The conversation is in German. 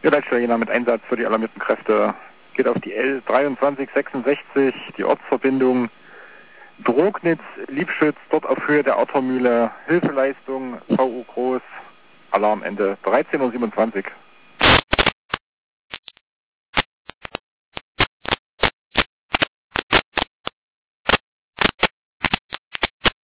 Ja, Leitstelle Jena mit Einsatz für die alarmierten Kräfte. Geht auf die L2366, die Ortsverbindung Drognitz-Liebschütz, dort auf Höhe der Automühle. Hilfeleistung, VU groß, Alarmende 13:27 Uhr.